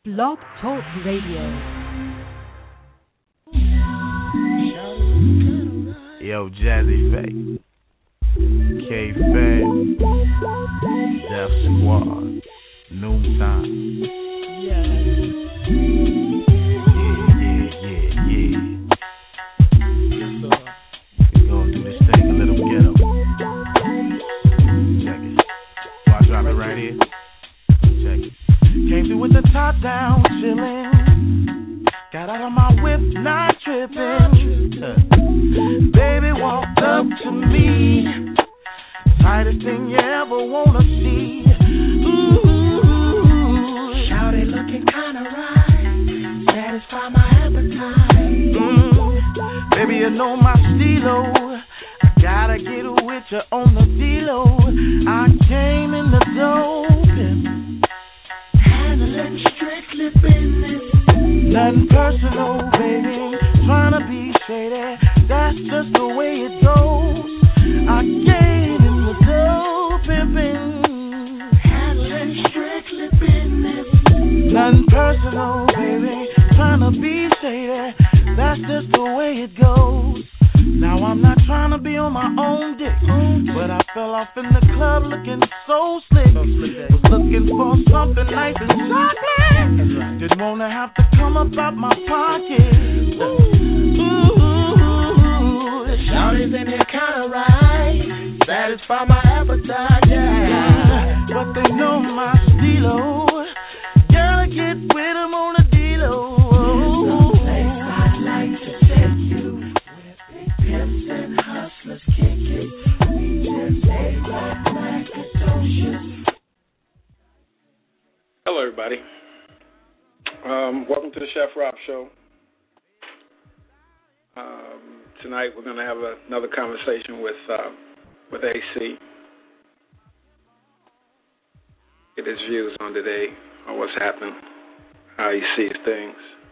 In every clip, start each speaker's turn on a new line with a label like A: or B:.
A: Blog Talk Radio.
B: Yo, Jazzy Faye, K-Fed, Def Squad, Noontime. Yeah. We gonna do this thing a little ghetto. Check it. So I drop it right here. Check it. Came through with the top down, chillin'. Got out of my whip, not trippin'. Baby walked up to me, tightest thing you ever wanna see. Ooh, shawty looking kinda right, satisfy my appetite. Baby, you know my stilo, I gotta get with you on the D-Lo. I came in the dope, handling strictly business. Nothing personal, baby, tryna be shady, that's just the way it goes. I came in the dope, pimpin', handling strictly business. Nothing personal, baby, tryna be shady, that's just the way it goes. Now I'm not tryna be on my own dick, but I fell off in the club looking so slick. Was looking for something nice and chocolate. Didn't wanna have to come up out my pocket. Ooh, shawty's in here kinda right, satisfy my appetite, yeah. But they know my stilo, gotta get with them on the D-Lo. I'd like to take you. Pimps and hustlers kick it. We just ain't like macadocious.
C: Hello, everybody. Welcome to the Chef Rob Show. Tonight we're going to have another conversation with AC. Get his views on today, on what's happening, how he sees things.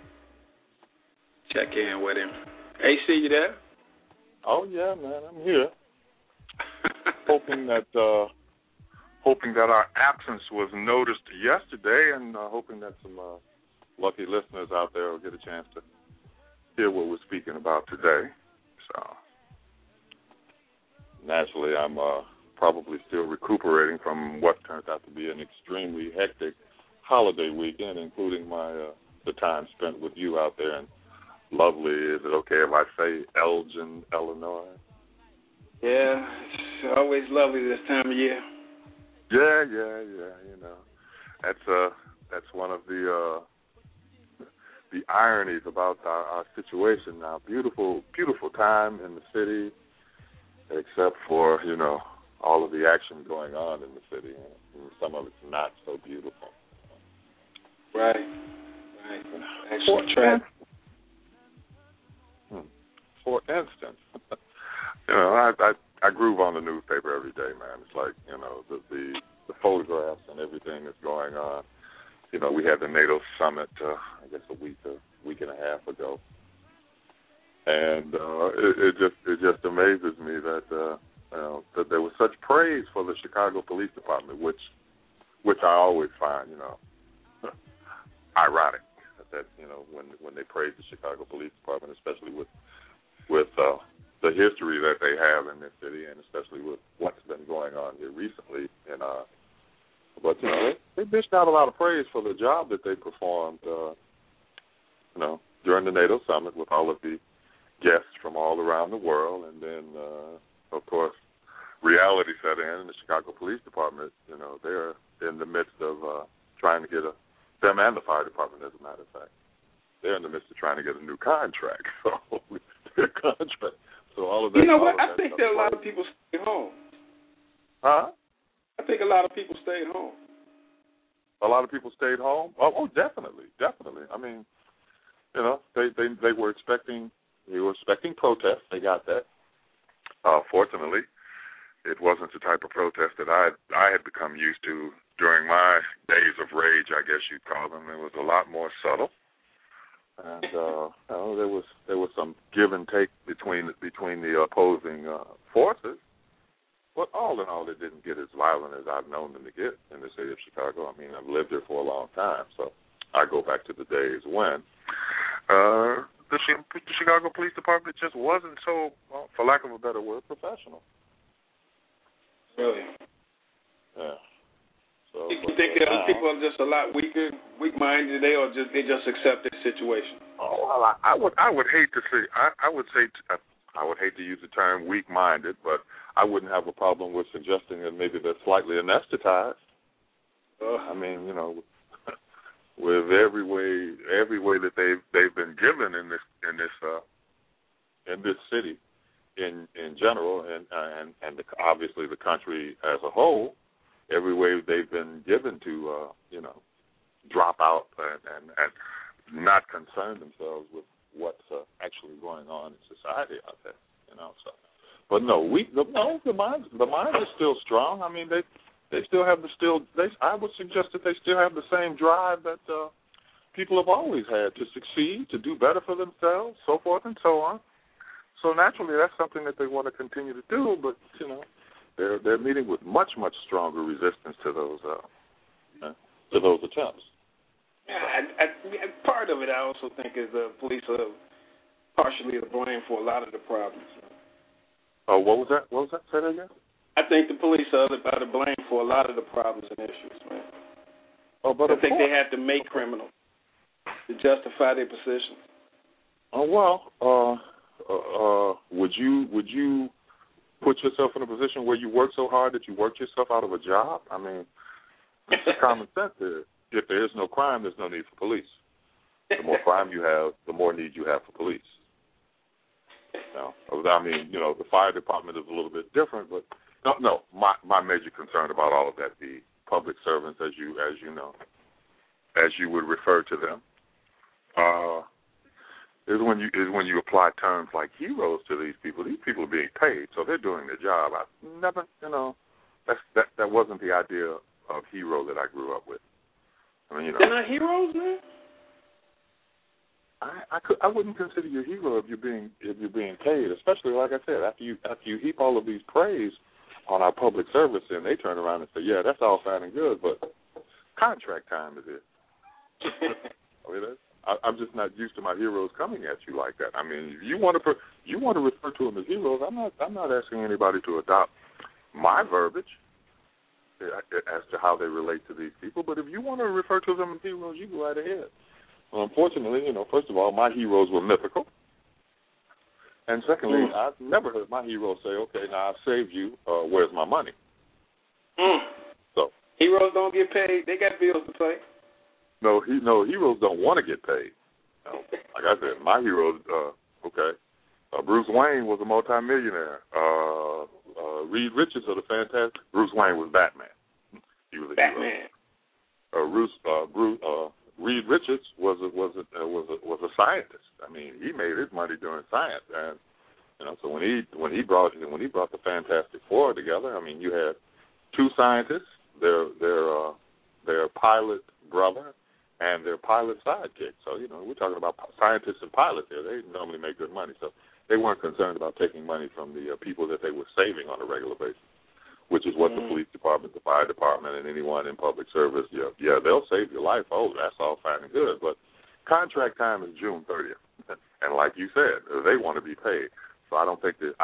C: Check in with him. AC, you there?
D: Oh yeah, man, I'm here. hoping that our absence was noticed yesterday, and hoping that some lucky listeners out there will get a chance to hear what we're speaking about today. So naturally, I'm probably still recuperating from what turned out to be an extremely hectic holiday weekend, including my the time spent with you out there in lovely, is it okay if I say Elgin, Illinois?
C: Yeah, it's always lovely this time of year.
D: Yeah, you know. That's one of the ironies about our situation now. Beautiful time in the city, except for, you know, all of the action going on in the city. And some of it's not so beautiful.
C: Right. Actually, traffic.
D: For instance, you know, I groove on the newspaper every day, man. It's like, you know, the photographs and everything that's going on. You know, we had the NATO summit, I guess a week and a half ago, and it just amazes me that you know, that there was such praise for the Chicago Police Department, which I always find, you know, ironic that, you know, when they praise the Chicago Police Department, especially with the history that they have in this city, and especially with what's been going on here recently. And but you know, they dished out a lot of praise for the job that they performed, you know, during the NATO summit with all of the guests from all around the world, and then of course reality set in. And the Chicago Police Department, you know, they're in the midst of trying to get them and the fire department, as a matter of fact, they're in the midst of trying to get a new contract. So their contract. So all of that.
C: You know what? I think that a lot of people stayed home.
D: Huh?
C: I think a lot of people stayed home.
D: A lot of people stayed home? Oh, definitely. I mean, you know, they were expecting protests. They got that. Fortunately, it wasn't the type of protest that I had become used to during my days of rage, I guess you'd call them. It was a lot more subtle. And you know, there was some give and take between the opposing forces, but all in all, it didn't get as violent as I've known them to get in the city of Chicago. I mean, I've lived there for a long time, so I go back to the days when the Chicago Police Department just wasn't so, well, for lack of a better word, professional.
C: Really?
D: Yeah. So,
C: you think that people are just a lot weak-minded today, or they just accept their situation?
D: Oh, well, I would hate to say I would hate to use the term weak-minded, but I wouldn't have a problem with suggesting that maybe they're slightly anesthetized. I mean, with every way that they've been given in this city in general, and obviously the country as a whole, every way they've been given to drop out and not concern themselves with what's actually going on in society out there, So, but no, the mind is still strong. I mean, they still have I would suggest that they still have the same drive that people have always had to succeed, to do better for themselves, so forth and so on. So naturally, that's something that they want to continue to do. But they're meeting with much stronger resistance to those attempts.
C: Yeah, part of it I also think is the police are partially to blame for a lot of the problems.
D: Oh, what was that? Say that again?
C: I think the police are to blame for a lot of the problems and issues, man.
D: Oh, but
C: I think they have to make criminals to justify their position.
D: Oh well, would you put yourself in a position where you work so hard that you work yourself out of a job? I mean, it's just common sense there. If there is no crime, there's no need for police. The more crime you have, the more need you have for police. I mean, the fire department is a little bit different, but no. My major concern about all of that, the public servants, as you would refer to them, is when you apply terms like heroes to these people. These people are being paid, so they're doing their job. I never, that wasn't the idea of hero that I grew up with. I mean,
C: they're not heroes, man.
D: I wouldn't consider you a hero if you're being paid, especially like I said, after you heap all of these praise on our public service, and they turn around and say, yeah, that's all fine and good, but contract time is it. I mean, I'm just not used to my heroes coming at you like that. I mean, if you want to refer to them as heroes, I'm not asking anybody to adopt my verbiage as to how they relate to these people, but if you want to refer to them as heroes, you go right ahead. Well, unfortunately, first of all, my heroes were mythical. And secondly, I've never heard my hero say, okay, now I've saved you, where's my money? So
C: heroes don't get paid. They got bills to pay.
D: No, heroes don't want to get paid. Like I said, my heroes, Bruce Wayne was a multimillionaire. Reed Richards of the Fantastic. Bruce Wayne was Batman. He was a
C: Batman.
D: Hero. Reed Richards was a scientist. I mean, he made his money doing science, and so when he brought the Fantastic Four together, I mean, you had two scientists, their pilot brother, and their pilot sidekick. So we're talking about scientists and pilots here. They normally make good money, so they weren't concerned about taking money from the people that they were saving on a regular basis, which is what the police department, the fire department, and anyone in public service, they'll save your life. Oh, that's all fine and good. But contract time is June 30th, and like you said, they want to be paid. So I don't think the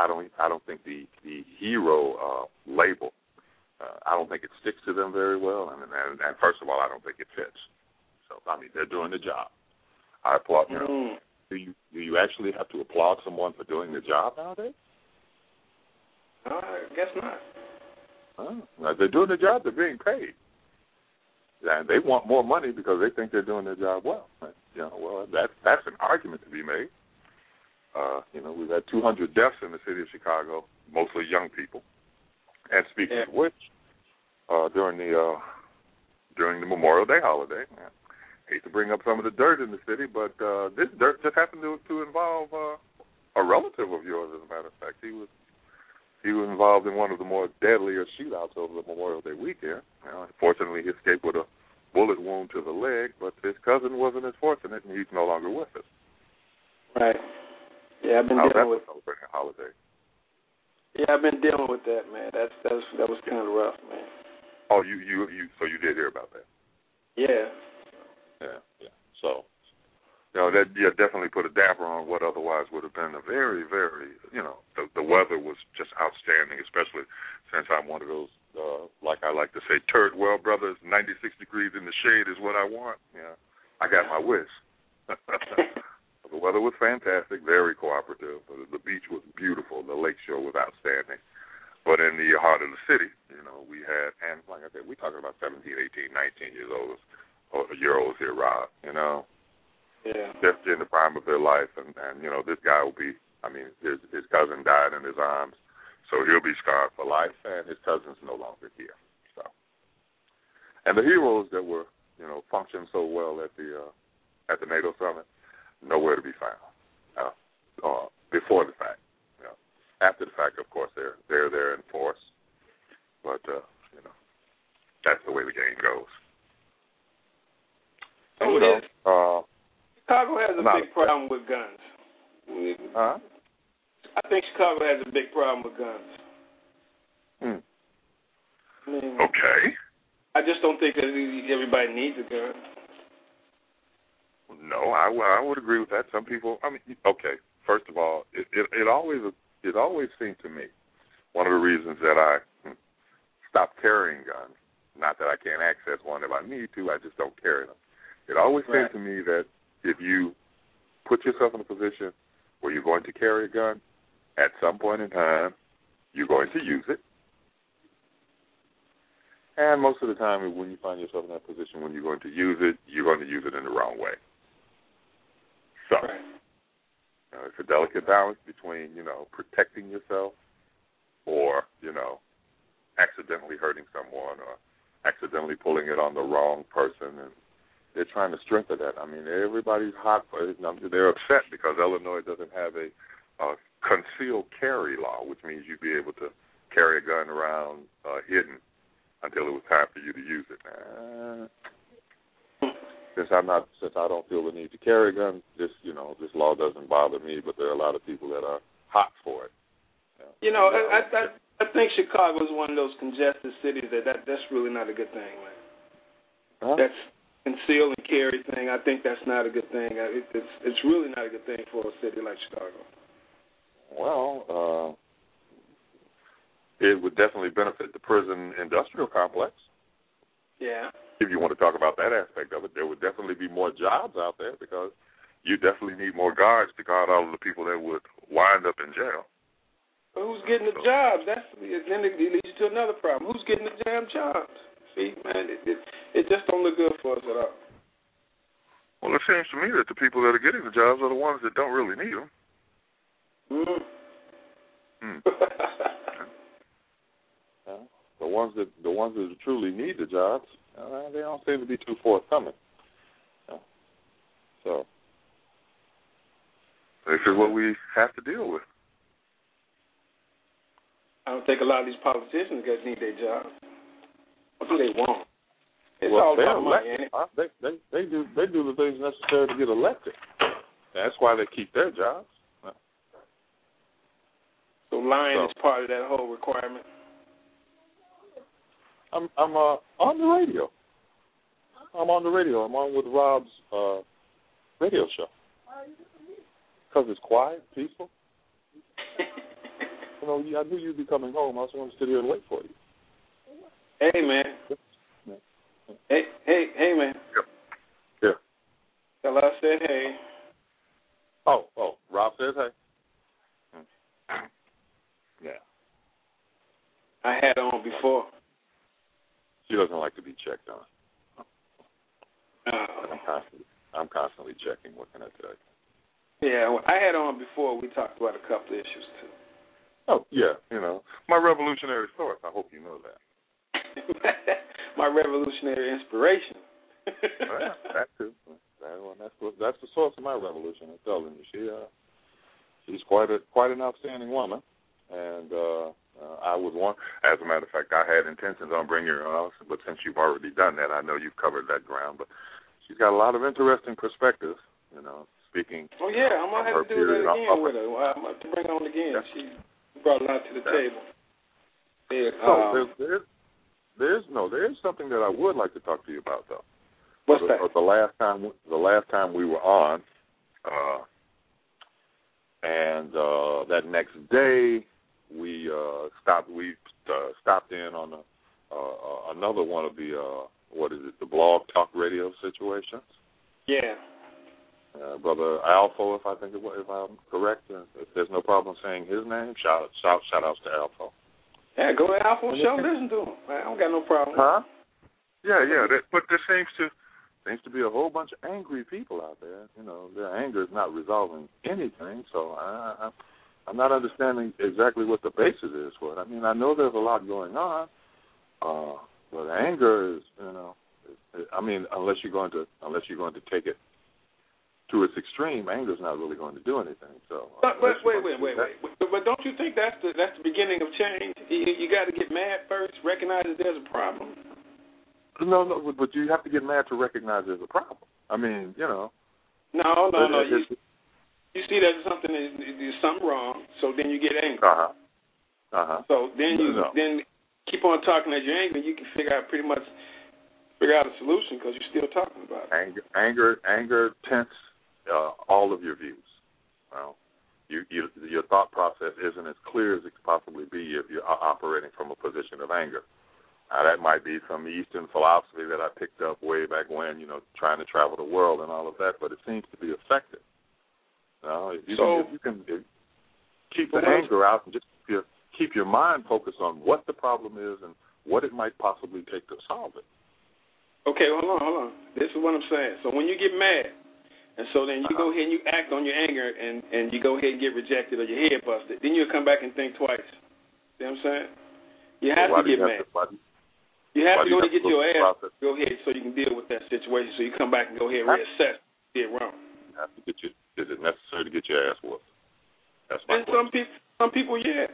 D: hero label, I don't think it sticks to them very well. And first of all, I don't think it fits. So I mean, they're doing the job. I applaud. Do you actually have to applaud someone for doing the job nowadays?
C: I guess not.
D: Now, they're doing the job, they're being paid. And they want more money because they think they're doing their job well. Well, that's an argument to be made. We've had 200 deaths in the city of Chicago, mostly young people. And speaking of which, during the Memorial Day holiday, I hate to bring up some of the dirt in the city, but this dirt just happened to involve a relative of yours, as a matter of fact. He was involved in one of the more deadlier shootouts over the Memorial Day weekend. Fortunately, he escaped with a bullet wound to the leg, but his cousin wasn't as fortunate, and he's no longer with us.
C: Right. Yeah, I've been dealing with
D: celebrating a holiday.
C: Yeah, I've been dealing with that, man. That was kind of rough, man.
D: Oh, you so you did hear about that?
C: Yeah.
D: Yeah. So, that definitely put a damper on what otherwise would have been a very, very, the weather was just outstanding, especially since I'm one of those, like I like to say, turd well brothers, 96 degrees in the shade is what I want. Yeah, I got my wish. The weather was fantastic, very cooperative. The beach was beautiful. The lake shore was outstanding. But in the heart of the city, we had, and like I said, we're talking about 17, 18, 19 years old, or year-olds here, Rob,
C: Yeah.
D: just in the prime of their life. And this guy will be, his cousin died in his arms, so he'll be scarred for life, and his cousin's no longer here. So, and the heroes that were, functioned so well at the NATO summit, nowhere to be found before the fact. After the fact, of course, they're there in force. But, that's the way the game goes.
C: Chicago has a big problem with guns.
D: Huh?
C: I think Chicago has a big problem with guns.
D: Okay.
C: I just don't think that everybody needs a gun.
D: No, I would agree with that. Some people, okay. First of all, it always seemed to me one of the reasons that I stopped carrying guns. Not that I can't access one if I need to, I just don't carry them. It always seemed to me that if you put yourself in a position where you're going to carry a gun, at some point in time, you're going to use it. And most of the time, when you find yourself in that position when you're going to use it in the wrong way. So, it's a delicate balance between, protecting yourself or, accidentally hurting someone or accidentally pulling it on the wrong person. And they're trying to strengthen that. Everybody's hot for it. They're upset because Illinois doesn't have a concealed carry law, which means you'd be able to carry a gun around hidden until it was time for you to use it. Since I don't feel the need to carry a gun, this law doesn't bother me. But there are a lot of people that are hot for it. I think Chicago is one of those congested cities that's really not a good thing, man. Huh?
C: That's conceal and carry thing. I think that's not a good thing. It's really not a good thing for a city like Chicago.
D: Well, it would definitely benefit the prison industrial complex.
C: Yeah.
D: If you want to talk about that aspect of it, there would definitely be more jobs out there because you definitely need more guards to guard all of the people that would wind up in jail.
C: But who's getting the jobs? Then it leads you to another problem. Who's getting the damn jobs? See, man, it just don't look good for us at all.
D: Well, it seems to me that the people that are getting the jobs are the ones that don't really need them. The ones that truly need the jobs, they don't seem to be too forthcoming. So this is what we have to deal with.
C: I don't think a lot of these politicians guys need their jobs. What do they want? It's all about money, ain't it?
D: They do the things necessary to get elected. That's why they keep their jobs.
C: So lying is part of that whole requirement.
D: I'm on the radio. I'm on the radio. I'm on with Rob's radio show. Because it's quiet, peaceful. I knew you'd be coming home. I was going to sit here and wait for you.
C: Hey, man. Yeah. Hey, man.
D: Yeah.
C: Tell I said hey.
D: Oh, Rob says hey. Yeah.
C: I had her on before.
D: She doesn't like to be checked on. I'm constantly checking. What can I tell you?
C: Yeah, well, I had her on before. We talked about a couple of issues, too.
D: Oh, yeah, my revolutionary thoughts. I hope you know that.
C: My revolutionary inspiration.
D: Well, that too. That's the source of my revolution. I'm telling you, she's quite an outstanding woman, and I was one. As a matter of fact, I had intentions on bringing her on, but since you've already done that, I know you've covered that ground. But she's got a lot of interesting perspectives. Speaking.
C: Oh yeah, I'm gonna have to do that again with her. I'm gonna have to bring her on again.
D: Yeah.
C: She brought a lot to the table. Yeah,
D: there is something that I would like to talk to you about, though.
C: What's that?
D: The last time we were on, and that next day we stopped in on another one of the the blog talk radio situations.
C: Yeah.
D: Brother Alpha, if I'm correct, if there's no problem saying his name, shout outs to Alpha.
C: Yeah, go to Alpha show, listen to him. I don't got no problem.
D: Huh? Yeah. But there seems to be a whole bunch of angry people out there. You know, their anger is not resolving anything. So I'm not understanding exactly what the basis is for it. I mean, I know there's a lot going on, but anger is, I mean, unless you're going to take it to its extreme, anger is not really going to do anything. So,
C: but wait. But don't you think that's the beginning of change? You got to get mad first, recognize that there's a problem.
D: No, but you have to get mad to recognize there's a problem. I mean, No. You see that there's something wrong, so then you get angry. So then then keep on talking as you're angry. You can figure out a solution because you're still talking about it. Anger tents all of your views. Well, your thought process isn't as clear as it could possibly be if you're operating from a position of anger. Now, that might be some Eastern philosophy that I picked up way back when, trying to travel the world and all of that, but it seems to be effective. If you can keep the anger out and just keep your mind focused on what the problem is and what it might possibly take to solve it.
C: Okay, hold on. This is what I'm saying. So when you get mad, and so then you go ahead and you act on your anger and you go ahead and get rejected or your head busted, then you'll come back and think twice. See what I'm saying? You have to get mad. You have to go ahead and get your ass, go ahead so you can deal with that situation, so you come back and go ahead and reassess what you did wrong.
D: Is it necessary to get your ass whooped? That's my
C: question. Some people, yeah.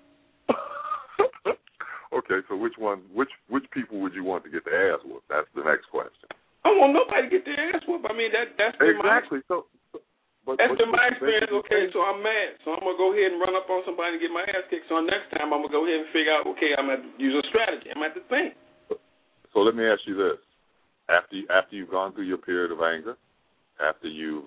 D: Okay, so which people would you want to get their ass whooped? That's the next question.
C: I don't want nobody to get their ass whooped. I mean, that's
D: exactly.
C: That's been my experience. Okay, so I'm mad. So I'm going to go ahead and run up on somebody and get my ass kicked. So next time I'm going to go ahead and figure out, okay, I'm going to use a strategy. I'm going to have to think.
D: So let me ask you this. After you've gone through your period of anger, after you've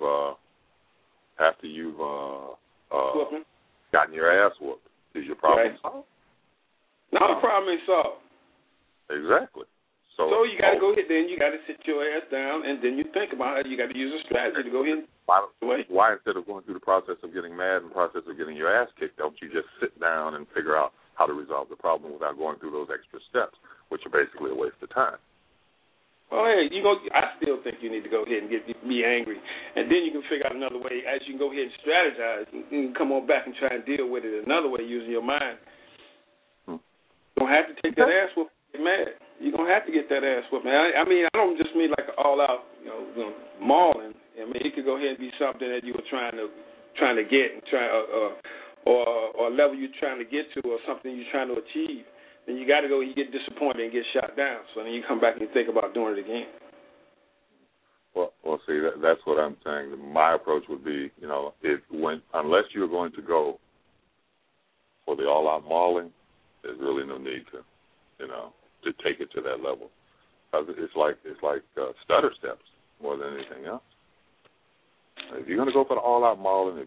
D: gotten your ass whooped, is your problem solved?
C: No, the problem ain't solved.
D: Exactly. So
C: you got to go ahead, then you got to sit your ass down, and then you think about it. You got to use a strategy to go ahead.
D: Why instead of going through the process of getting mad and the process of getting your ass kicked, don't you just sit down and figure out how to resolve the problem without going through those extra steps, which are basically a waste of time?
C: Well, hey, I still think you need to go ahead and be angry, and then you can figure out another way. As you can go ahead and strategize, you can come on back and try and deal with it another way using your mind. You don't have to take that ass whoop and get mad. You're going to have to get that ass whooping. I mean, I don't just mean like an all-out, mauling. I mean, it could go ahead and be something that you were trying to get and or a level you're trying to get to or something you're trying to achieve. Then you got to go, you get disappointed and get shot down. So then you come back and you think about doing it again.
D: Well, see, that's what I'm saying. My approach would be, unless you're going to go for the all-out mauling, there's really no need to take it to that level. It's like stutter steps more than anything else. If you're going to go for the all-out mauling,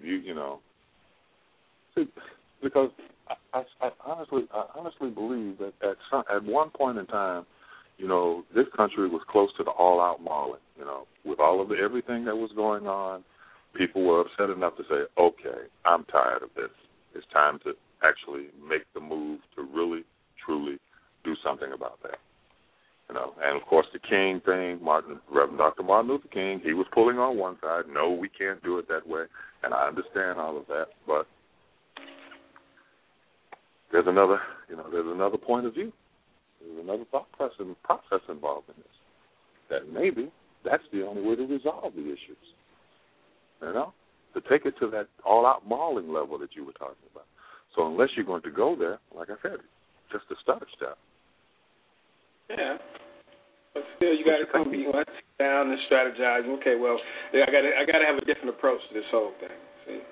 D: because I honestly believe that at one point in time, this country was close to the all-out mauling. With all of everything that was going on, people were upset enough to say, "Okay, I'm tired of this. It's time to actually make the move to really, truly do something about that." And of course the King thing, Reverend Dr. Martin Luther King, he was pulling on one side. No, we can't do it that way, and I understand all of that, but there's another point of view. There's another thought process involved in this. That maybe that's the only way to resolve the issues. To take it to that all-out mauling level that you were talking about. So unless you're going to go there, like I said, just a stutter step.
C: Yeah, but still, you got to come. You got to sit down and strategize. Okay, well, I got to have a different approach to this whole thing. See.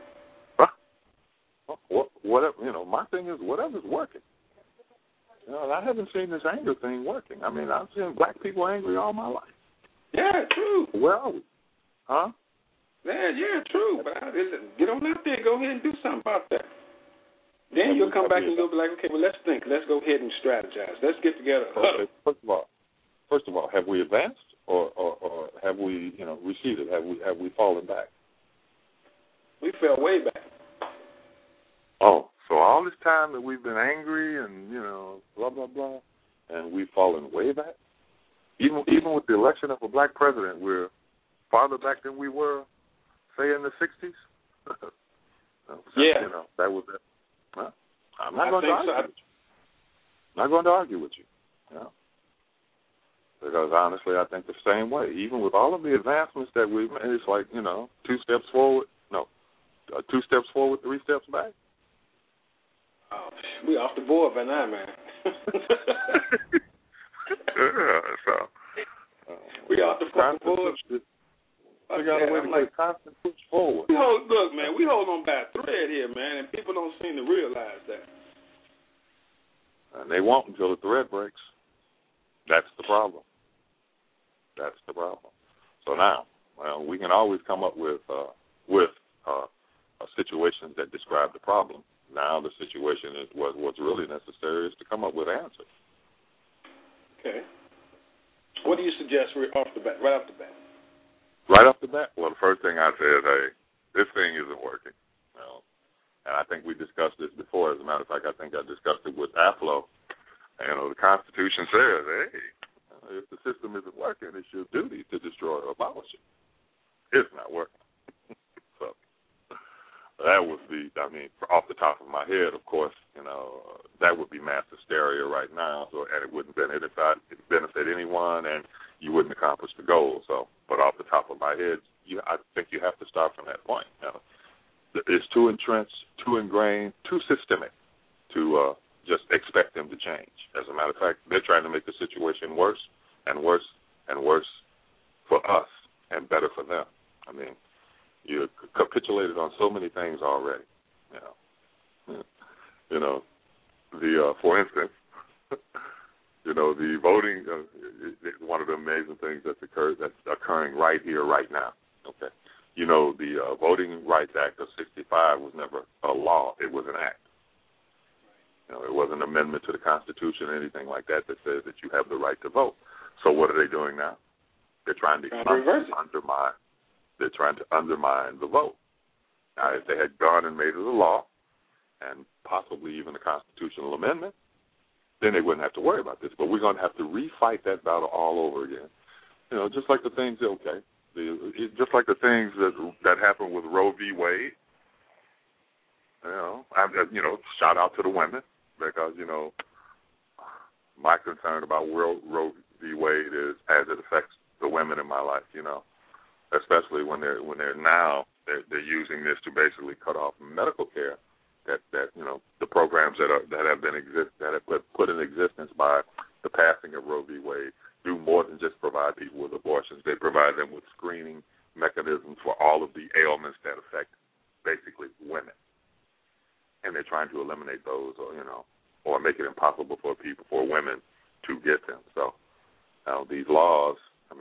D: Whatever, my thing is whatever's working. I haven't seen this anger thing working. I mean, I've seen black people angry all my life.
C: Yeah, true.
D: Where are we? Huh?
C: Yeah, true. But get on out there. Go ahead and do something about that. Then you'll come back and you'll be like, okay, well, let's think. Let's go ahead and strategize. Let's get together.
D: Okay. First of all, have we advanced or have we, receded? Have we fallen back?
C: We fell way back.
D: Oh, so all this time that we've been angry and blah blah blah, and we've fallen way back. Even with the election of a black president, we're farther back than we were, say, in the '60s.
C: Yeah.
D: That was it. Huh? I'm not going to argue with you. Not going to argue with you. Because honestly, I think the same way. Even with all of the advancements that we've made, it's like 2 steps forward. No, 2 steps forward, 3 steps back.
C: Oh, we off the board by now, man. We off the fucking board.
D: We got a way to make constant push forward.
C: Look, man, we hold on by a thread here, man, and people don't seem to realize that.
D: And they won't until the thread breaks. That's the problem. So now, we can always come up with situations that describe the problem. Now the situation is what's really necessary is to come up with answers.
C: Okay. What do you suggest right off the bat?
D: Right off the bat? Well, the first thing I say is, hey, this thing isn't working. And I think we discussed this before. As a matter of fact, I think I discussed it with Aflo. The Constitution says, hey, if the system isn't working, it's your duty to destroy or abolish it. It's not working. So that would be, off the top of my head, of course, that would be mass hysteria right now, and it wouldn't benefit anyone, and you wouldn't accomplish the goal. So, but off the top of my head, I think you have to start from that point. It's too entrenched, too ingrained, too systemic to just expect them to change. As a matter of fact, they're trying to make the situation worse and worse and worse for us and better for them. You capitulated on so many things already. For instance, the voting. One of the amazing things that's occurring right here, right now. Okay, the Voting Rights Act of '65 was never a law; it was an act. It wasn't an amendment to the Constitution or anything like that says that you have the right to vote. So what are they doing now? They're trying to undermine. They're trying to undermine the vote. Now, if they had gone and made it a law, and possibly even a constitutional amendment, then they wouldn't have to worry about this. But we're going to have to refight that battle all over again. Just like the things, just like the things that happened with Roe v. Wade. Shout out to the women because, my concern about Roe v. Wade is as it affects the women in my life, especially when they're using this to basically cut off medical care that the programs that have been put in existence by the passing of Roe v. Wade do more than just provide people with abortions. They provide them with screening mechanisms for all of the ailments that affect basically women. And they're trying to eliminate those, or make it impossible for women to get them. So, these laws,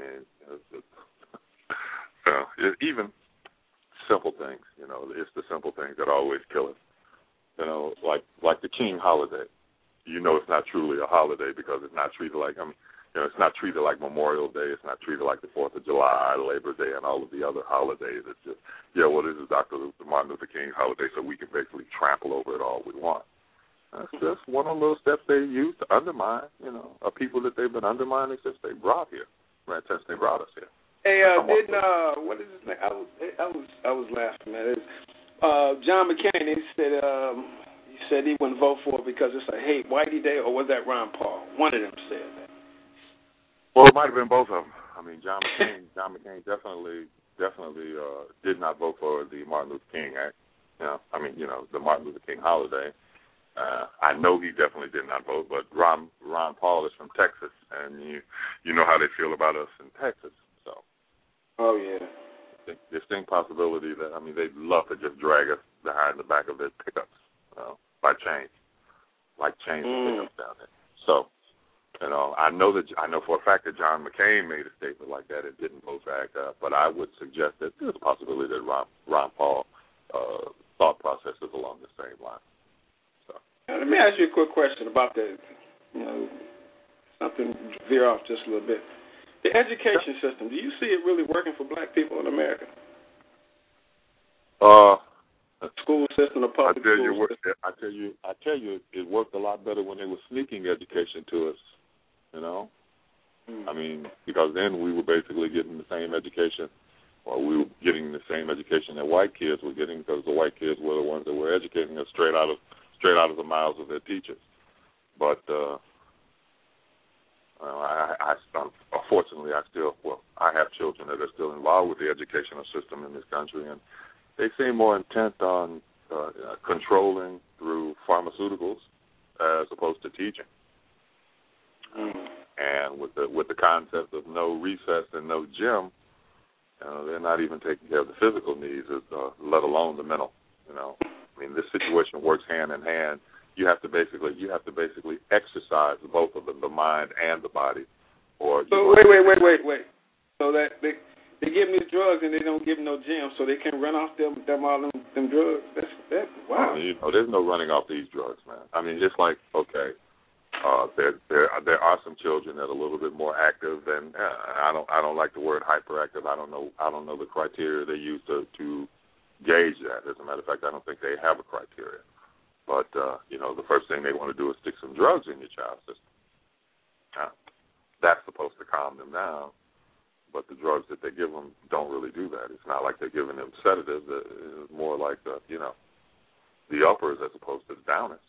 D: even simple things, it's the simple things that always kill us. Like the King holiday. It's not truly a holiday because it's not treated like, it's not treated like Memorial Day. It's not treated like the 4th of July, Labor Day, and all of the other holidays. It's just, this is Dr. Martin Luther King holiday, so we can basically trample over it all we want. That's just one of the little steps they use to undermine, a people that they've been undermining since they brought us here.
C: Hey, what is his name? I was laughing, man. John McCain. He said he wouldn't vote for it because it's a hate whitey day, or was that Ron Paul? One of them said that.
D: Well, it might have been both of them. John McCain definitely did not vote for the Martin Luther King Act. The Martin Luther King holiday. I know he definitely did not vote, but Ron Paul is from Texas, and you know how they feel about us in Texas. So. Oh yeah. Distinct possibility that they'd love to just drag us behind the back of their pickups by chains, like chains and pickups down there. So, You know, I know for a fact that John McCain made a statement like that and didn't vote for ACT, but I would suggest that there's a possibility that Ron Paul thought processes along the same line. So.
C: Now, let me ask you a quick question about the, something veer off just a little bit. The education system, do you see it really working for black people in America? School system, the public school system.
D: I tell you, it worked a lot better when they were sneaking education to us. You know, I mean, because then we were basically getting the same education, or we were getting the same education that white kids were getting, because the white kids were the ones that were educating us straight out of the mouths of their teachers. But unfortunately, I have children that are still involved with the educational system in this country, and they seem more intent on controlling through pharmaceuticals as opposed to teaching. And with the concept of no recess and no gym, they're not even taking care of the physical needs, let alone the mental. I mean, this situation works hand in hand. You have to basically exercise both of them, the mind and the body. Or
C: wait. So that they give me drugs and they don't give them no gym, so they can run off them drugs. That's wow.
D: There's no running off these drugs, man. I mean, just like there are some children that are a little bit more active, and I don't like the word hyperactive. I don't know the criteria they use to gauge that. As a matter of fact, I don't think they have a criteria. But the first thing they want to do is stick some drugs in your child's system. That's supposed to calm them down, but the drugs that they give them don't really do that. It's not like they're giving them sedatives. It's more like the uppers as opposed to the downers.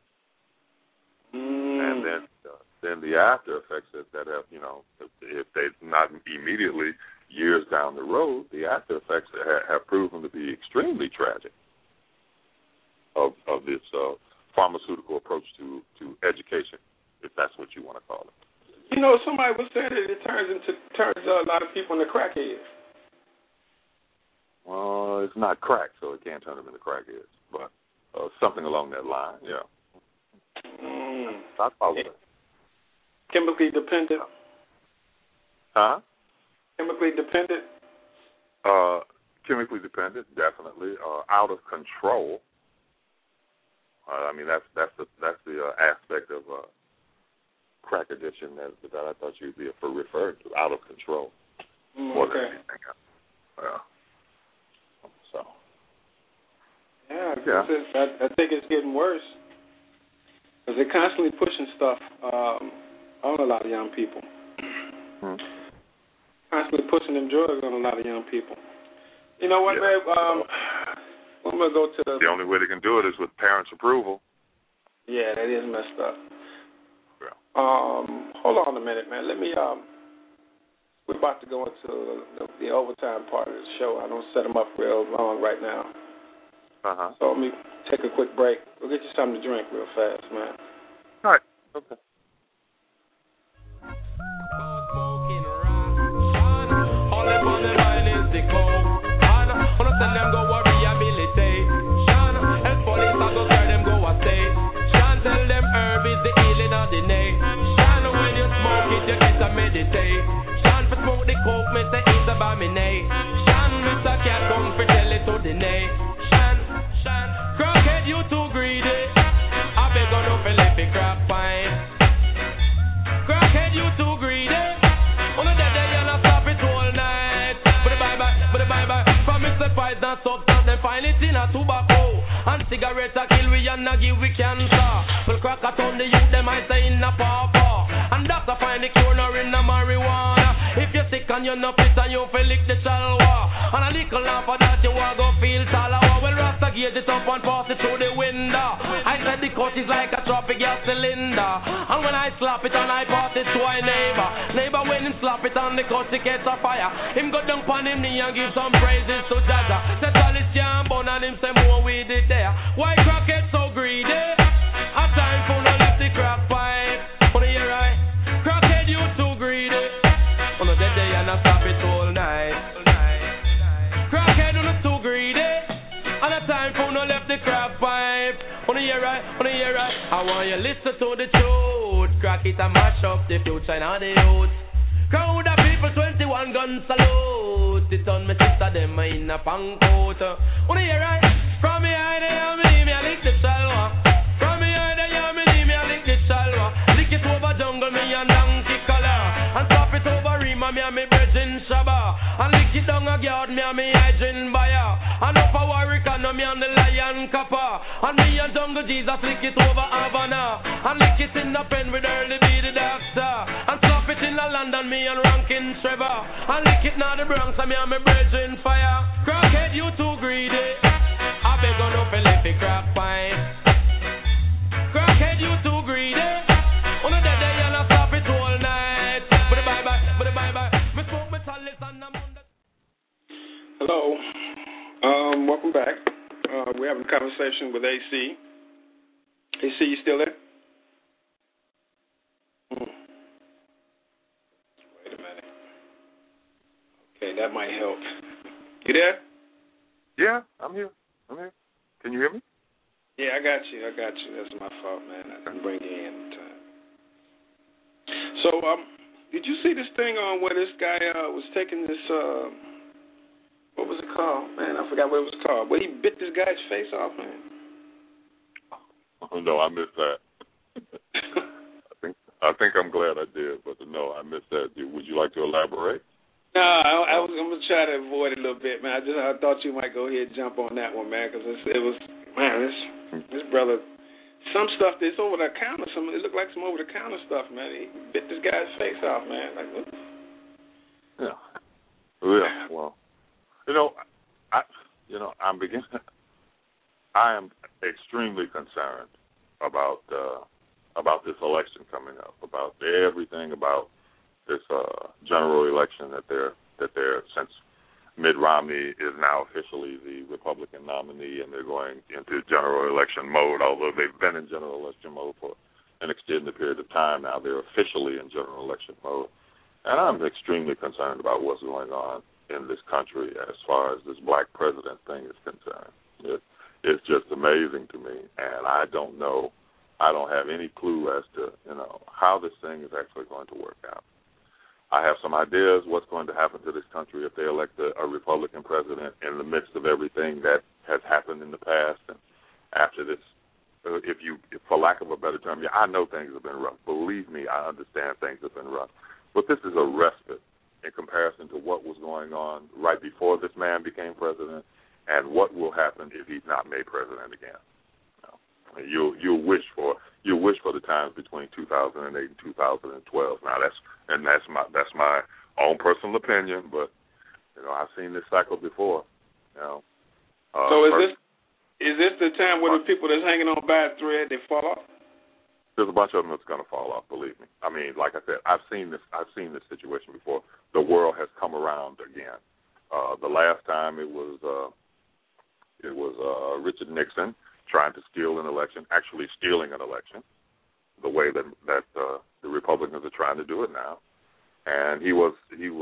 D: And then the after effects that have, if they're not immediately, years down the road, the after effects have proven to be extremely tragic of this pharmaceutical approach to education, if that's what you want to call it.
C: Somebody was saying that it turns a lot of people into crackheads.
D: Well, it's not crack, so it can't turn them into crackheads, but something along that line, yeah. Not probably.
C: Chemically dependent?
D: Huh?
C: Chemically dependent?
D: Chemically dependent, definitely. Out of control. I mean, that's the aspect of crack addiction that I thought you'd be referring to. Out of control.
C: Okay.
D: Yeah. So.
C: Yeah. I think it's getting worse. Because they're constantly pushing stuff on a lot of young people. Constantly pushing them drugs on a lot of young people. You know what, man? I'm going to go to
D: the only way they can do it is with parents' approval.
C: Yeah, that is messed up.
D: Yeah.
C: Hold on a minute, man. Let me, we're about to go into the overtime part of the show. I don't set them up real long right now. So let me take a quick break. We'll get you something to drink real fast, man.
D: All right. Okay.
B: Crackhead, you too greedy. I beg on no Philip crap pine. Crackhead, you too greedy. On the dead day, you'll stop it all night. But the bye-bye. From Mr. Pies, not substance, then find it in a tobacco. And cigarettes a kill we and a give we cancer. Well, crack a ton the youth, them I say in a pawpaw. And that's a find the cure nor in a marijuana. If you're sick and you're not fit and you feel lick the chalwa. And a little laugh for that you want go feel talawa. Well, Rasta gauge it up and pass it through the window. I said the cut is like a traffic gas cylinder. And when I slap it and I pass it to my neighbor when him slap it on the cut it gets a fire. Him go down on him knee and give some praises to Jaja. Say Charlie can't burn and him say more with it there. Why crackhead so greedy? A time for no lift the crack pipe. Wanna hear right? Crackhead you too greedy. On the dead day and I stop it all night. Crackhead you too greedy. And a time for no left the crack pipe. Wanna hear right? I want you listen to the truth.
A: crack it and mash up the future and the youth. Crowd of people, 21 guns salute. It on me sister, them in a punk coat. Wanna hear right? From behind there, me leave me a lick the salwa. From behind there, me leave me a lick the salwa. Lick it over jungle, me and donkey color. And stop it over Rima, me and me virgin Shabba. And lick it down a guard, me and me hygiene buyer. And up a Warwick, and me and the lion copper. And me and jungle Jesus, lick it over Havana. And lick it in the pen with early be the doctor. And stop it in the London, me and Rankin Trevor. And lick it now the Bronx, and me and me virgin fire. Crackhead, you too greedy. I beg on up and let it crack pine. Crackhead, you too greedy. On the dead day, and I stop it all night. But the bye-bye. Me smoke me chalice and I'm on the...
C: Hello. Welcome back. We're having a conversation with AC. AC, you still there? Wait a minute. Okay, that might help. You there?
D: Yeah, I'm here. Can you hear me?
C: Yeah, I got you. That's my fault, man. I didn't bring you in on time. So, did you see this thing on where this guy was taking this, what was it called? Man, I forgot what it was called. Where he bit this guy's face off, man.
D: Oh, no, I missed that. I think I'm glad I did, but no, I missed that. Would you like to elaborate?
C: No, I'm going to try to avoid it a little bit, man. I thought you might go ahead and jump on that one, man, because this brother, some stuff that's over the counter, it looked like some over the counter stuff, man. He bit this guy's face off, man. Like, what?
D: Yeah. Well, I am extremely concerned about this election coming up, about everything about this general election that they're since Mitt Romney is now officially the Republican nominee and they're going into general election mode, although they've been in general election mode for an extended period of time now. They're officially in general election mode. And I'm extremely concerned about what's going on in this country as far as this black president thing is concerned. It's just amazing to me, and I don't know. I don't have any clue as to, how this thing is actually going to work out. I have some ideas what's going to happen to this country if they elect a Republican president in the midst of everything that has happened in the past. And after this, if for lack of a better term, I know things have been rough. Believe me, I understand things have been rough. But this is a respite in comparison to what was going on right before this man became president and what will happen if he's not made president again. You'll wish for the times between 2008 and 2012. Now that's my own personal opinion, but I've seen this cycle before.
C: So is this the time where the people that's hanging on by a thread they fall off?
D: There's a bunch of them that's going to fall off. Believe me. I mean, like I said, I've seen this situation before. The world has come around again. The last time it was Richard Nixon trying to steal an election, actually stealing an election, the way that the Republicans are trying to do it now. And he was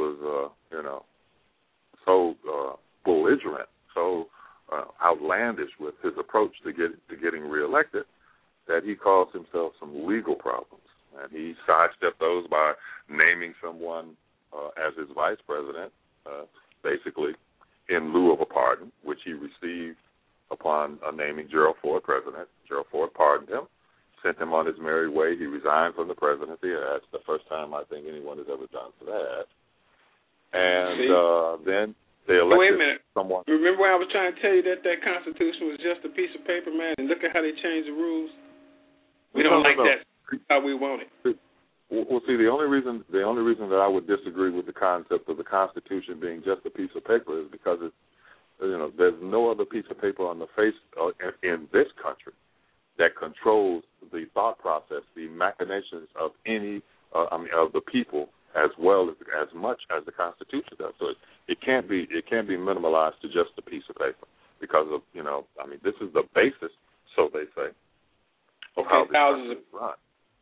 D: so belligerent, so outlandish with his approach to getting reelected that he caused himself some legal problems. And he sidestepped those by naming someone as his vice president, basically in lieu of a pardon, which he received upon naming Gerald Ford president. Gerald Ford pardoned him, sent him on his merry way. He resigned from the presidency. That's the first time I think anyone has ever done that. And then they elected
C: Wait a minute.
D: someone.
C: Remember when I was trying to tell you that Constitution was just a piece of paper, man, and look at how they changed the rules? We don't like that. How we want it.
D: Well, see, the only reason that I would disagree with the concept of the Constitution being just a piece of paper is because it's, there's no other piece of paper on the face in this country that controls the thought process, the machinations of any of the people as well as much as the Constitution does. So it can't be minimalized to just a piece of paper because of this is the basis, so they say, of how this country is run.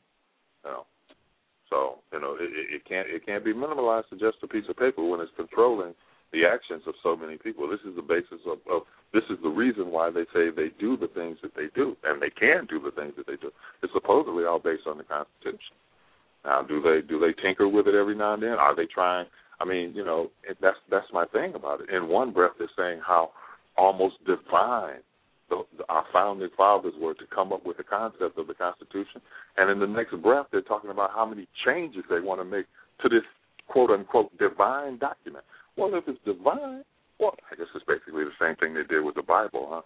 D: So it can't be minimalized to just a piece of paper when it's controlling the actions of so many people. This is the basis of this is the reason why they say they do the things that they do, and they can do the things that they do. It's supposedly all based on the Constitution. Now, do they tinker with it every now and then? Are they trying? I mean, you know, that's my thing about it. In one breath, they're saying how almost divine our founding fathers were to come up with the concept of the Constitution, and in the next breath, they're talking about how many changes they want to make to this quote-unquote divine document. Well, if it's divine, well, I guess it's basically the same thing they did with the Bible, huh?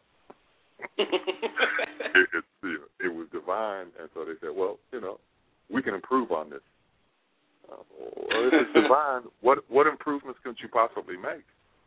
D: It was divine, and so they said, well, you know, we can improve on this. Well, if it's divine, what improvements could you possibly make?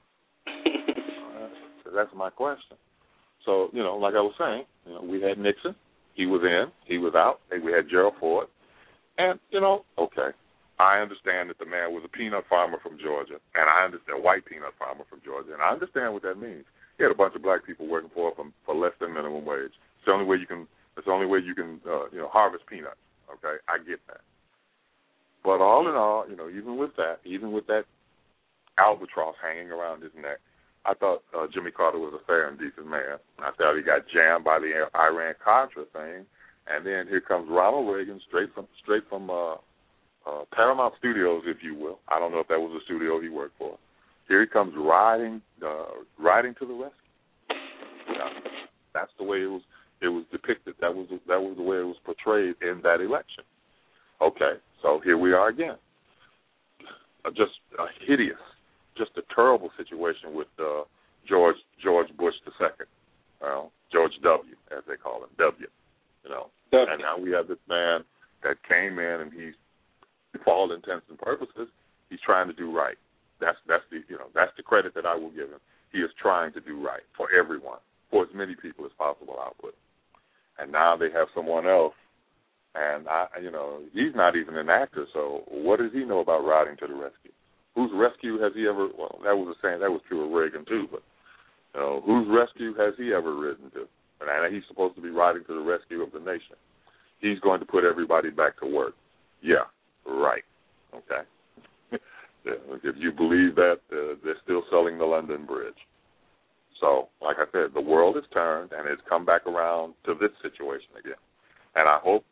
D: That's my question. So, you know, like I was saying, you know, we had Nixon. He was in. He was out. And we had Gerald Ford. And, you know, okay, I understand that the man was a peanut farmer from Georgia, and I understand white peanut farmer from Georgia, and I understand what that means. He had a bunch of black people working for him for less than minimum wage. It's the only way you can. It's the only way you can, harvest peanuts. Okay, I get that. But all in all, you know, even with that albatross hanging around his neck, I thought Jimmy Carter was a fair and decent man. I thought he got jammed by the Iran-Contra thing, and then here comes Ronald Reagan straight from Paramount Studios, if you will. I don't know if that was a studio he worked for. Here he comes riding to the rescue. Yeah, that's the way it was depicted. That was the way it was portrayed in that election. Okay, so here we are again. Just a hideous, just a terrible situation with George Bush II. Well, George W, as they call him, W. You know, W. And now we have this man that came in, and he's, for all intents and purposes, he's trying to do right. That's the credit that I will give him. He is trying to do right for everyone, for as many people as possible, output. And now they have someone else, and he's not even an actor. So what does he know about riding to the rescue? Whose rescue has he ever? Well, that was true of Reagan too. But whose rescue has he ever ridden to? And he's supposed to be riding to the rescue of the nation. He's going to put everybody back to work. Yeah, right. Okay. If you believe that, they're still selling the London Bridge. So, like I said, the world has turned, and it's come back around to this situation again. And I hope,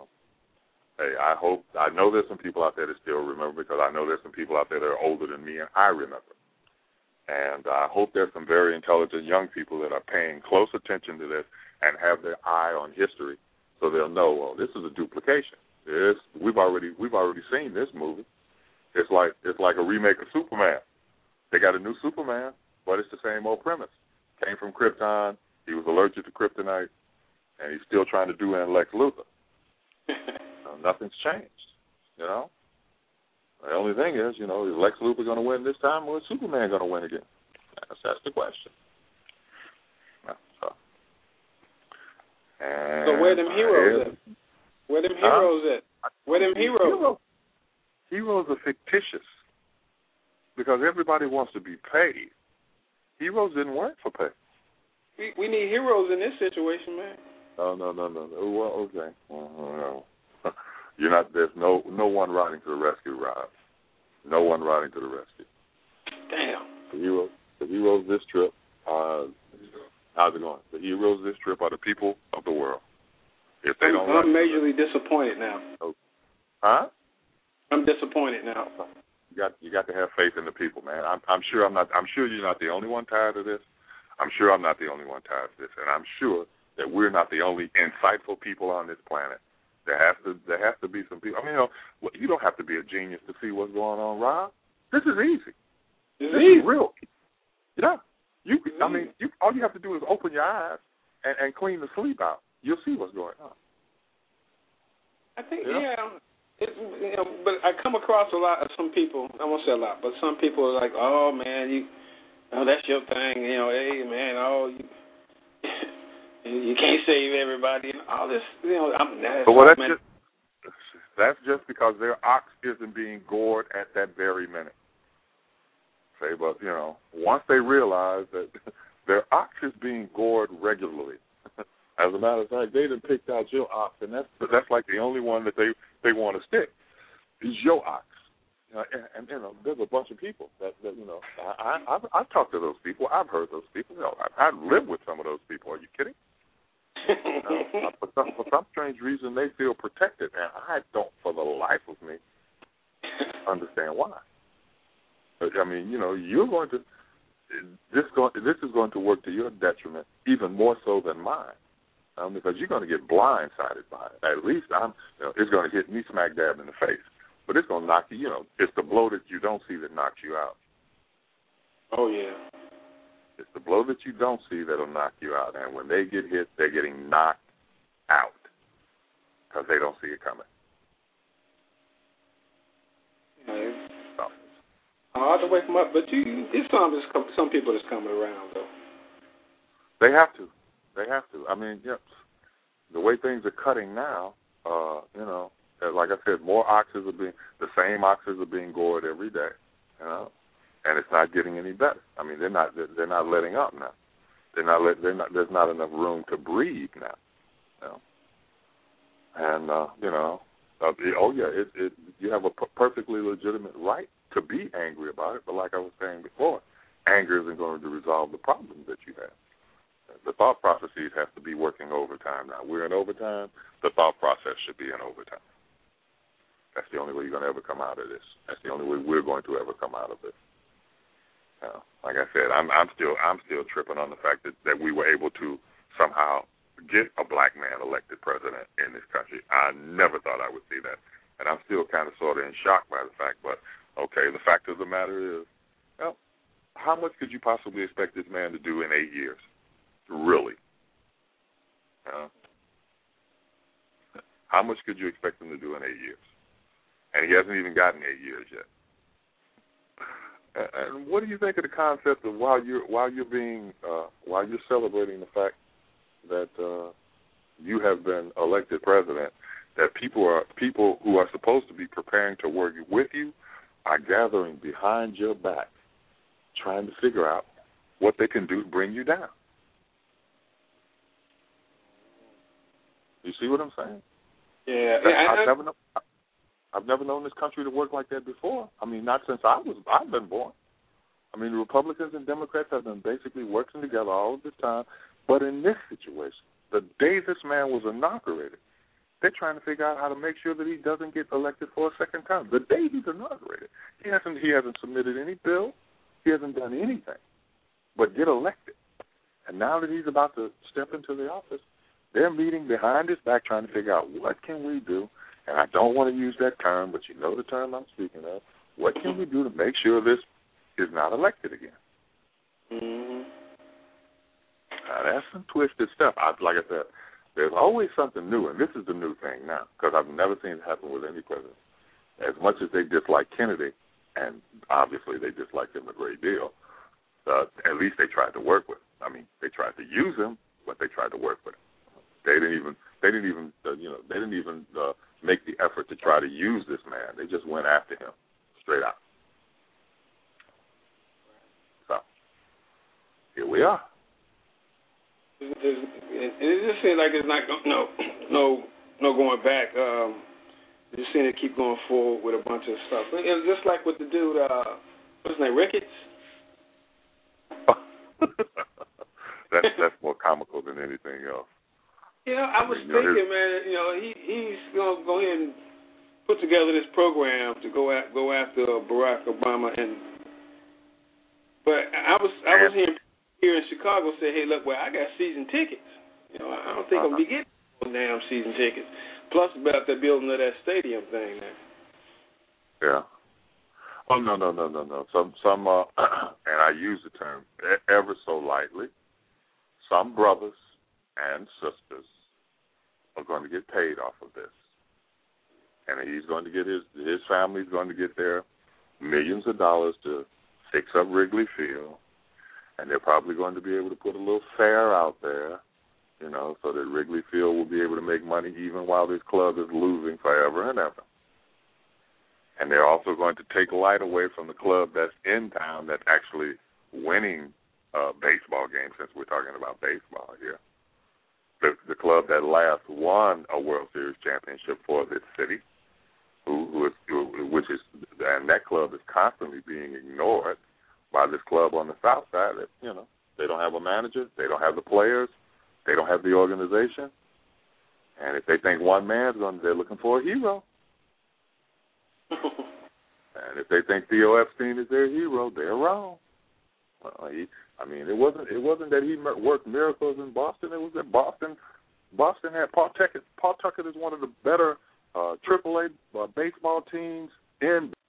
D: I know there's some people out there that still remember, because I know there's some people out there that are older than me, and I remember. And I hope there's some very intelligent young people that are paying close attention to this and have their eye on history, so they'll know, well, this is a duplication. We've already seen this movie. It's like a remake of Superman. They got a new Superman, but it's the same old premise. Came from Krypton. He was allergic to kryptonite, and he's still trying to do in Lex Luthor. Nothing's changed, you know. The only thing is, is Lex Luthor going to win this time, or is Superman going to win again? That's the question.
C: So where them heroes at? Where them heroes at? Where them heroes?
D: Heroes are fictitious because everybody wants to be paid. Heroes didn't work for pay.
C: We need heroes in this situation, man.
D: No. Well, okay. No. You're not. There's no one riding to the rescue, Rob. No one riding to the rescue.
C: Damn.
D: The heroes this trip. How's it going? The heroes this trip are the people of the world. If they don't,
C: I'm majorly disappointed now.
D: Huh?
C: I'm disappointed now.
D: You got to have faith in the people, man. I'm sure you're not the only one tired of this. I'm sure I'm not the only one tired of this, and I'm sure that we're not the only insightful people on this planet. There has to be some people. I mean, you don't have to be a genius to see what's going on, Rob. This is easy. This is real. Yeah. All you have to do is open your eyes and clean the sleep out. You'll see what's going on.
C: I think, but I come across a lot of some people. I won't say a lot, but some people are like, "Oh man, that's your thing." Hey man, you can't save everybody and all this.
D: That's just because their ox isn't being gored at that very minute. But once they realize that their ox is being gored regularly. As a matter of fact, they done picked out your ox, and that's like the only one that they want to stick. Is your ox. And there's a bunch of people that I've talked to those people. I've heard those people. I've lived with some of those people. Are you kidding? For some strange reason, they feel protected, and I don't, for the life of me, understand why. I mean, you're going to this is going to work to your detriment even more so than mine, because you're going to get blindsided by it. At least it's going to hit me smack dab in the face, but it's going to knock you. It's the blow that you don't see that knocks you out.
C: Oh yeah.
D: It's the blow that you don't see that'll knock you out, and when they get hit, they're getting knocked out because they don't see it coming.
C: Hard to wake them up, but it's some people that's coming around though.
D: They have to. I mean, the way things are cutting now, like I said, the same oxes are being gored every day, and it's not getting any better. I mean, they're not letting up now. There's not enough room to breathe now. And you have a perfectly legitimate right to be angry about it, but like I was saying before, anger isn't going to resolve the problems that you have. The thought processes have to be working overtime now. We're in overtime. The thought process should be in overtime. That's the only way you're going to ever come out of this. That's the only way we're going to ever come out of this. Like I said, I'm still tripping on the fact that we were able to somehow get a black man elected president in this country. I never thought I would see that. And I'm still kind of sort of in shock by the fact, but okay, the fact of the matter is, how much could you possibly expect this man to do in 8 years? Really? How much could you expect him to do in 8 years? And he hasn't even gotten 8 years yet. And what do you think of the concept of while you're celebrating the fact that you have been elected president, that people who are supposed to be preparing to work with you are gathering behind your back, trying to figure out what they can do to bring you down? You see what I'm saying?
C: Yeah.
D: I've never known this country to work like that before. I mean, not since I've been born. I mean, the Republicans and Democrats have been basically working together all of this time. But in this situation, the day this man was inaugurated, they're trying to figure out how to make sure that he doesn't get elected for a second time. The day he's inaugurated, he hasn't submitted any bill. He hasn't done anything but get elected. And now that he's about to step into the office, they're meeting behind his back trying to figure out what can we do. And I don't want to use that term, but you know the term I'm speaking of. What can we do to make sure this is not elected again?
C: Mm-hmm.
D: Now, that's some twisted stuff. Like I said, there's always something new, and this is the new thing now, because I've never seen it happen with any president. As much as they dislike Kennedy, and obviously they disliked him a great deal, at least they tried to work with him. I mean, they tried to use him, but they tried to work with him. They didn't even make the effort to try to use this man. They just went after him straight out. So here we are.
C: It just seems like it's not no going back. You just seem to keep going forward with a bunch of stuff. It's just like with the dude, what's his name, Ricketts?
D: That's more comical than anything else.
C: I was thinking, man, he's going to go ahead and put together this program to go after Barack Obama, but I was here in Chicago say, hey, look, I got season tickets. I don't think I'm going to be getting those damn season tickets. Plus about the building of that stadium thing there.
D: Yeah. Oh, no. Some and I use the term ever so lightly, some brothers and sisters are going to get paid off of this. And he's going to get his family's going to get their millions of dollars to fix up Wrigley Field. And they're probably going to be able to put a little fair out there, so that Wrigley Field will be able to make money even while this club is losing forever and ever. And they're also going to take light away from the club that's in town that's actually winning baseball games, since we're talking about baseball here. The club that last won a World Series championship for this city, and that club is constantly being ignored by this club on the south side. That, they don't have a manager, they don't have the players, They don't have the organization. And if they think one man's they're looking for a hero. And if they think Theo Epstein is their hero, they're wrong. It wasn't that he worked miracles in Boston. It was that Boston had Pawtucket. Pawtucket is one of the better AAA baseball teams in